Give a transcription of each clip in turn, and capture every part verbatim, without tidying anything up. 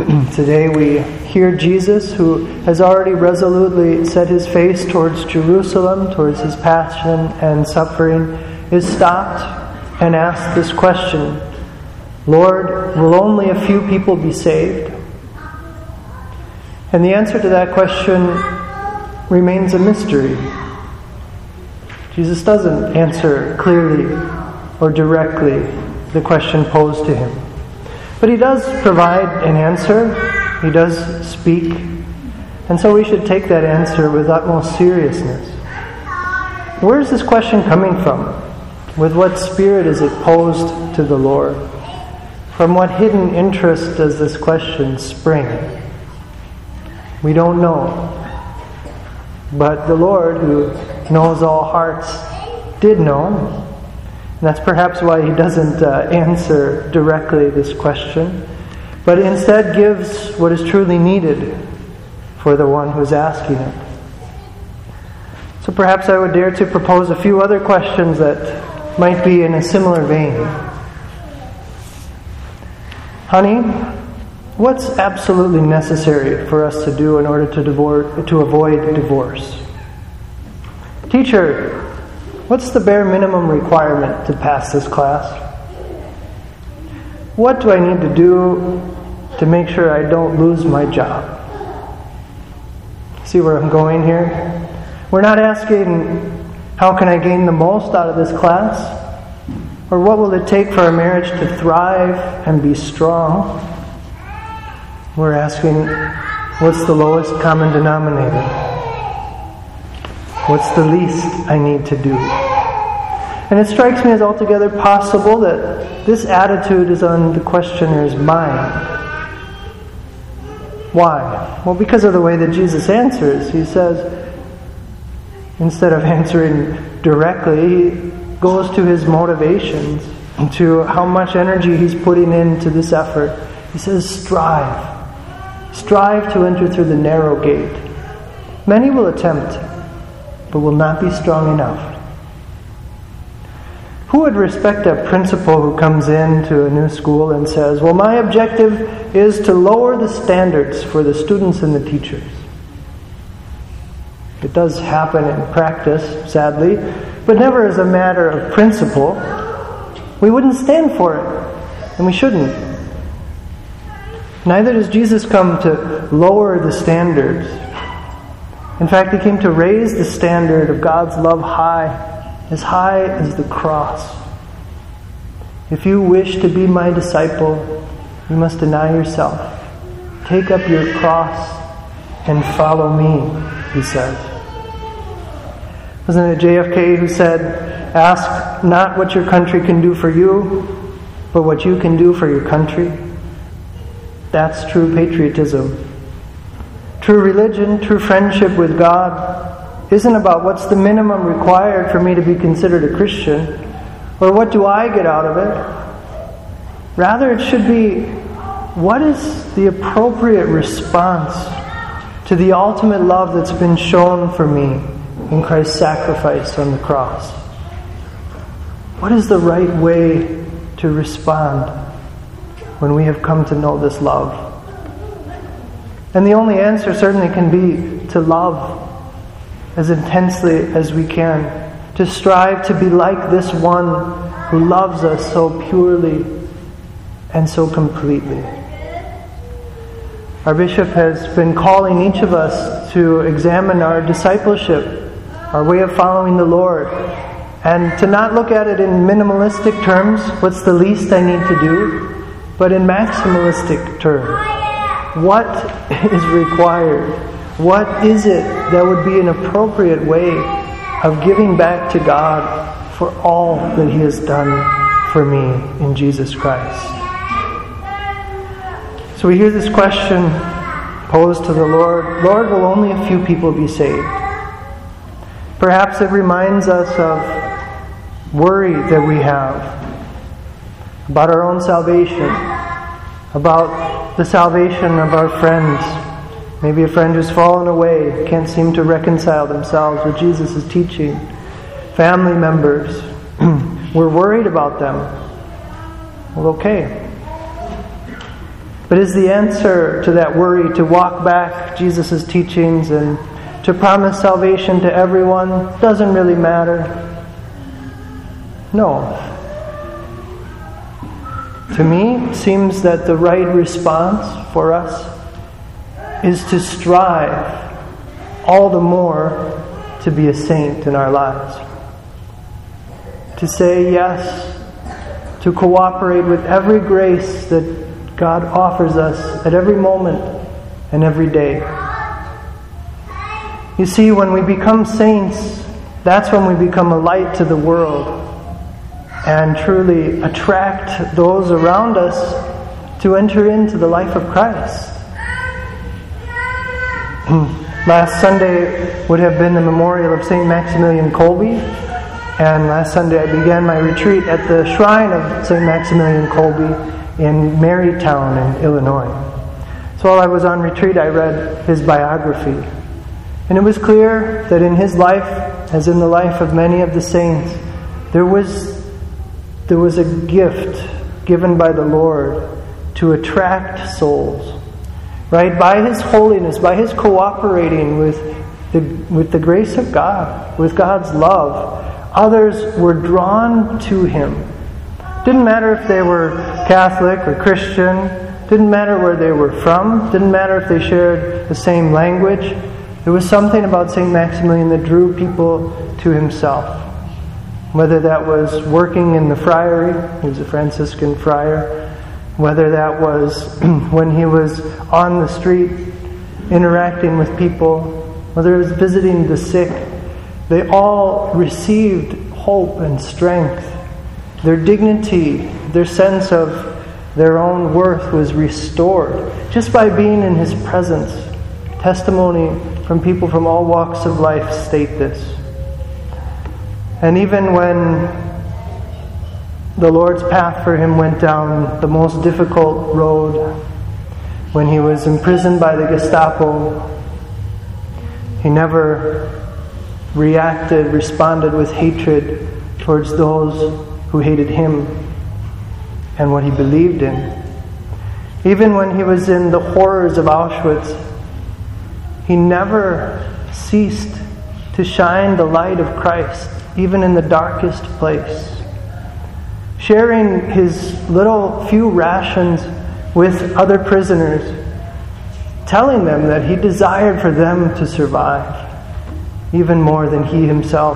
Today we hear Jesus, who has already resolutely set his face towards Jerusalem, towards his passion and suffering, is stopped and asked this question: Lord, will only a few people be saved? And the answer to that question remains a mystery. Jesus doesn't answer clearly or directly the question posed to him. But he does provide an answer. He does speak. And so we should take that answer with utmost seriousness. Where is this question coming from? With what spirit is it posed to the Lord? From what hidden interest does this question spring? We don't know. But the Lord, who knows all hearts, did know. And that's perhaps why he doesn't uh, answer directly this question, but instead gives what is truly needed for the one who's asking it. So perhaps I would dare to propose a few other questions that might be in a similar vein. Honey, what's absolutely necessary for us to do in order to, divor- to avoid divorce? Teacher, what's the bare minimum requirement to pass this class? What do I need to do to make sure I don't lose my job? See where I'm going here? We're not asking, how can I gain the most out of this class? Or what will it take for our marriage to thrive and be strong? We're asking, what's the lowest common denominator? What's the least I need to do? And it strikes me as altogether possible that this attitude is on the questioner's mind. Why? Well, because of the way that Jesus answers. He says, instead of answering directly, he goes to his motivations, to how much energy he's putting into this effort. He says, strive. Strive to enter through the narrow gate. Many will attempt, but will not be strong enough. Who would respect a principal who comes into a new school and says, well, my objective is to lower the standards for the students and the teachers? It does happen in practice, sadly, but never as a matter of principle. We wouldn't stand for it, and we shouldn't. Neither does Jesus come to lower the standards. In fact, he came to raise the standard of God's love high, as high as the cross. If you wish to be my disciple, you must deny yourself. Take up your cross and follow me, he says. Wasn't it J F K who said, ask not what your country can do for you, but what you can do for your country? That's true patriotism. True religion, true friendship with God isn't about what's the minimum required for me to be considered a Christian, or what do I get out of it. Rather, it should be, what is the appropriate response to the ultimate love that's been shown for me in Christ's sacrifice on the cross? What is the right way to respond when we have come to know this love? And the only answer certainly can be to love as intensely as we can, to strive to be like this one who loves us so purely and so completely. Our bishop has been calling each of us to examine our discipleship, our way of following the Lord, and to not look at it in minimalistic terms, what's the least I need to do, but in maximalistic terms. What is required? What is it that would be an appropriate way of giving back to God for all that He has done for me in Jesus Christ? So we hear this question posed to the Lord, Lord, will only a few people be saved? Perhaps it reminds us of worry that we have about our own salvation, about the salvation of our friends. Maybe a friend who's fallen away, can't seem to reconcile themselves with Jesus' teaching. Family members, we're worried about them. Well, okay. But is the answer to that worry to walk back Jesus' teachings and to promise salvation to everyone? Doesn't really matter. No. To me, it seems that the right response for us is to strive all the more to be a saint in our lives. To say yes, to cooperate with every grace that God offers us at every moment and every day. You see, when we become saints, that's when we become a light to the world and truly attract those around us to enter into the life of Christ. Last Sunday would have been the memorial of Saint Maximilian Kolbe, and last Sunday I began my retreat at the shrine of Saint Maximilian Kolbe in Marytown in Illinois. So while I was on retreat, I read his biography. And it was clear that in his life, as in the life of many of the saints, there was, there was a gift given by the Lord to attract souls. Right? By his holiness, by his cooperating with the, with the grace of God, with God's love, others were drawn to him. Didn't matter if they were Catholic or Christian. Didn't matter where they were from. Didn't matter if they shared the same language. There was something about Saint Maximilian that drew people to himself. Whether that was working in the friary, he was a Franciscan friar. Whether that was when he was on the street interacting with people. Whether it was visiting the sick. They all received hope and strength. Their dignity, their sense of their own worth was restored just by being in his presence. Testimony from people from all walks of life state this. And even when the Lord's path for him went down the most difficult road, when he was imprisoned by the Gestapo, he never reacted, responded with hatred towards those who hated him and what he believed in. Even when he was in the horrors of Auschwitz, he never ceased to shine the light of Christ, even in the darkest place. Sharing his little few rations with other prisoners, telling them that he desired for them to survive, even more than he himself.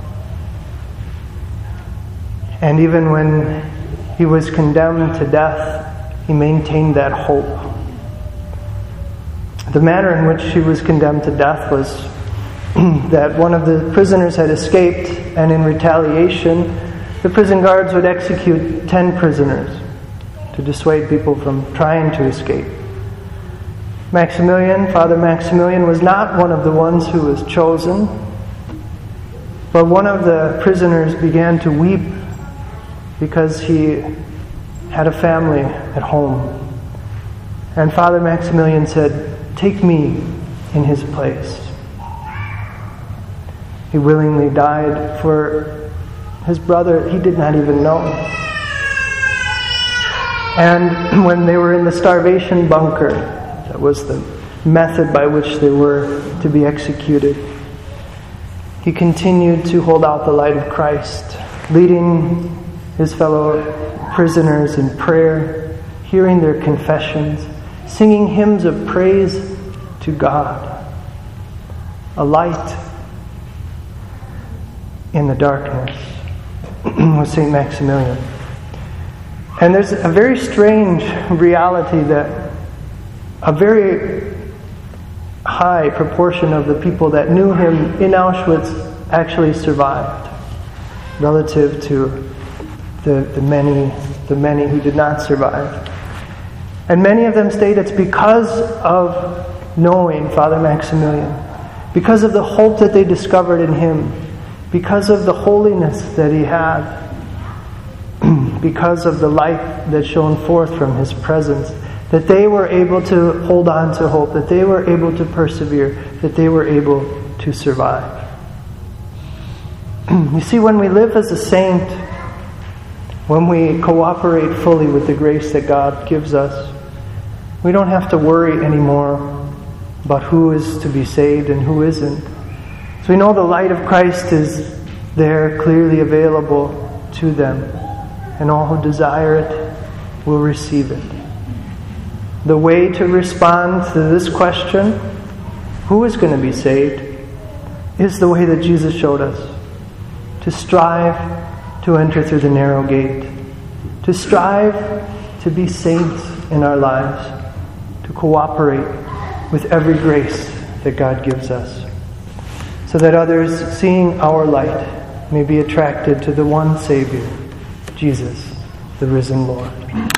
And even when he was condemned to death, he maintained that hope. The manner in which he was condemned to death was that one of the prisoners had escaped, and in retaliation, the prison guards would execute ten prisoners to dissuade people from trying to escape. Maximilian, Father Maximilian, was not one of the ones who was chosen, but one of the prisoners began to weep because he had a family at home. And Father Maximilian said, "Take me in his place." He willingly died for his brother he did not even know. And when they were in the starvation bunker, that was the method by which they were to be executed, he continued to hold out the light of Christ, leading his fellow prisoners in prayer, hearing their confessions, singing hymns of praise to God. A light in the darkness was Saint Maximilian. And there's a very strange reality that a very high proportion of the people that knew him in Auschwitz actually survived, relative to the, the many the many who did not survive. And many of them state it's because of knowing Father Maximilian, because of the hope that they discovered in him, because of the holiness that he had, because of the light that shone forth from his presence, that they were able to hold on to hope, that they were able to persevere, that they were able to survive. You see, when we live as a saint, when we cooperate fully with the grace that God gives us, We don't have to worry anymore about who is to be saved and who isn't. So we know the light of Christ is there, clearly available to them, and all who desire it will receive it. The way to respond to this question, who is going to be saved, is the way that Jesus showed us. To strive to enter through the narrow gate. To strive to be saints in our lives. To cooperate with every grace that God gives us, so that others, seeing our light, may be attracted to the one Savior, Jesus, the risen Lord.